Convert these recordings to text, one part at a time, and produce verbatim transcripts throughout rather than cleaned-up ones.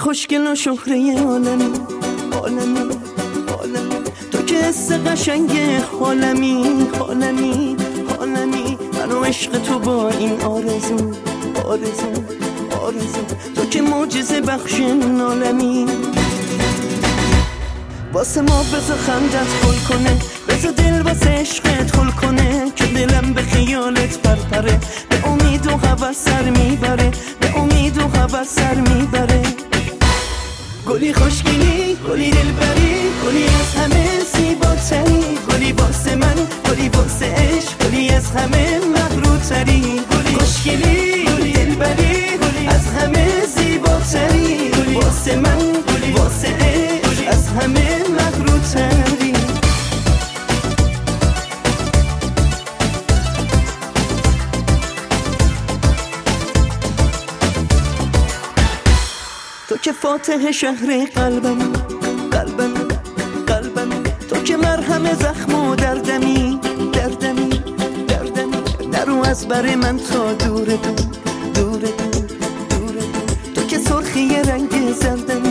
خوشگل و شهره عالمی عالمی عالمی، تو که حس قشنگ عالمی عالمی عالمی، منو عشق تو با این آرزو آرزو آرزو، تو که معجزه بخش عالمی. واسه ما بذار خندت گل کنه، بذار دل واسه عشقت خل کنه، که دلم به خیالت پرپره، به امید و هوس سر میبره، به امید و هوس سر میبره. گلی خوشگلی، گلی دلبری، گلی از همه زیباتری، گلی واسه من، گلی واسه عشق، گلی از همه مغروتری. گلی خوشگلی، گلی دلبری، از همه زیباتری، واسه من، گلی واسه عشق، از همه مغروتری. تو که فاتح شهر قلبم قلبم قلبم، تو که مرهم زخم و دردمی دردمی دردمی، نرو از بر من تا دور دور دور دور دور، تو که سرخی رنگ زردمی.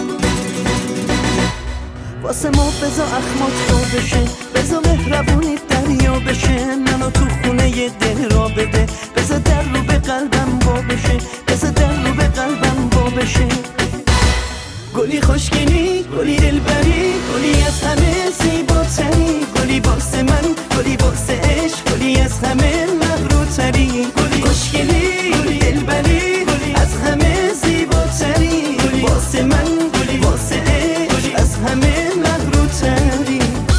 واسه ما بذار اخمات تو بشه، بذار مهربونی دریا بشه، منو تو خونه ی دل را بده، بذار در رو به قلبم با بشه، بذار در رو به قلبم با بشه. گلی خوشگلی، گلی دلبری، گلی از همه زیباتری، گلی واسه من، گلی واسه عشق، گلی از همه مغروتری. گلی خوشگلی، گلی دلبری، از همه زیباتری، واسه من، گلی واسه عشق، از همه مغروتری.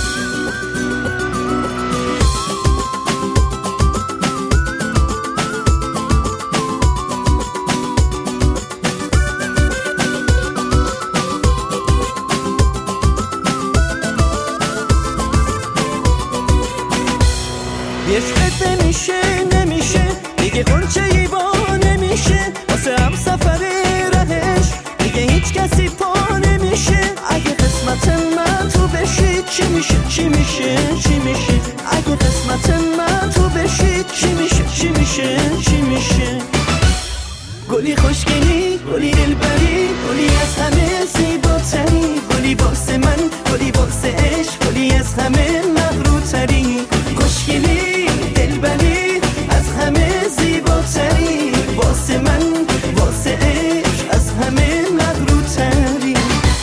عشقت نمیشه نمیشه دیگه غنچه ای با نمیشه، واسه هم سفر رهش دیگه هیچ کسی پا نمیشه. اگه قسمت من تو بشی چی میشه چی میشه چی میشه، اگه قسمت من تو بشی چی میشه چی میشه چی میشه. گلی خوشگلی، گلی دلبری، گلی از همه زیباتری، گلی واسه من، گلی واسه عشق، گلی از همه مغروتری. خوشگلی، دلبری، از همه زیباتری، واسه من، واسه عشق، از همه مغروتری.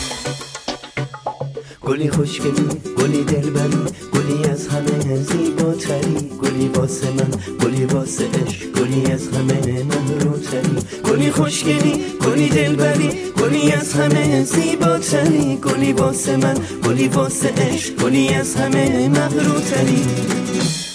گلی خوشگلی، گلی دلبری، گلی از همه زیباتری، گلی واسه من، گلی واسه عشق، گلی از همه مغروتری. گلی خوشگلی، گلی دلبری، گلی از همه زیباتری، گلی واسه من، گلی واسه عشق، گلی از همه مغروتری.